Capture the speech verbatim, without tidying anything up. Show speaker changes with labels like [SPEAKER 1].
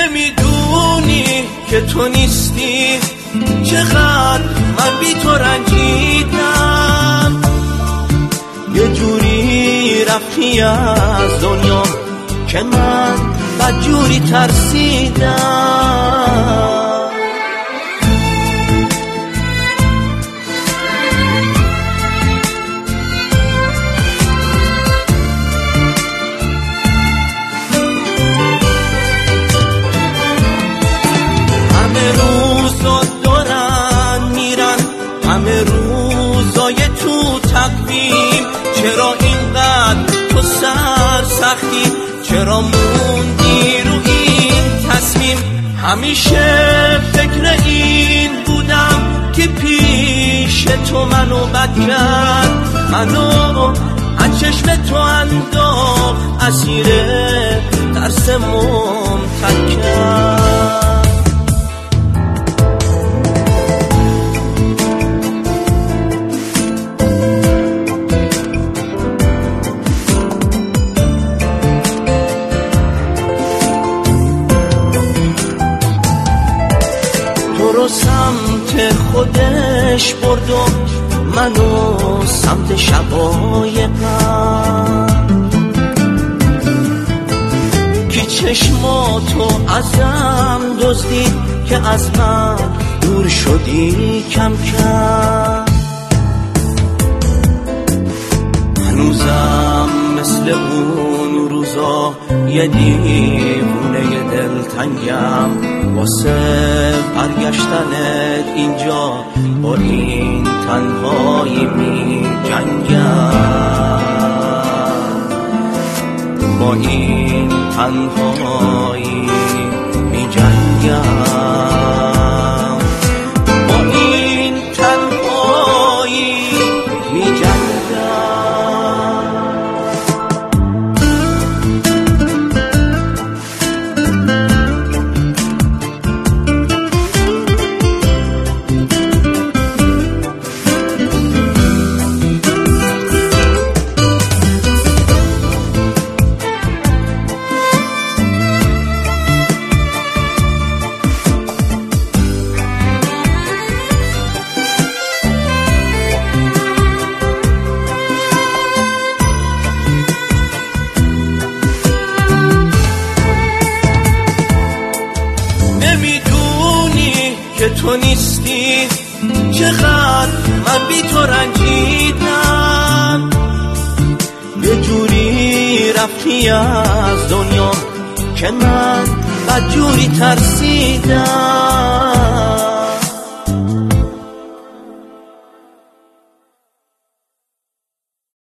[SPEAKER 1] نمیدونی که تو نیستی چقدر من بی تو رنجیدم، یه جوری رفتی از دنیا که من بدجوری ترسیدم. همه روزا دارن میرن، همه روزای تو تقویم، چرا اینقدر تو سر سختی، چرا موندی رو این تصمیم؟ همیشه فکر این بودم که پیش تو منو بد کرد، منو از چشم تو انداخت اسیر ترس ممتد کرد. تو رو سمت خودش برد و منو سمت شقایقم، کی چشماتو ازم دزدید که از من دور شدی کم کم. هنوزم مثل اون روزا یه دیوونه دلتنگم، واسه برگشتنت اینجا با این تنهایی می جنگم، با این تنهایی می جنگم، با این تنهایی می جنگم. نمیدونی که تو نیستی چقدر من بی تو رنجیدم، یه جوری رفتی از دنیا که من بدجوری ترسیدم.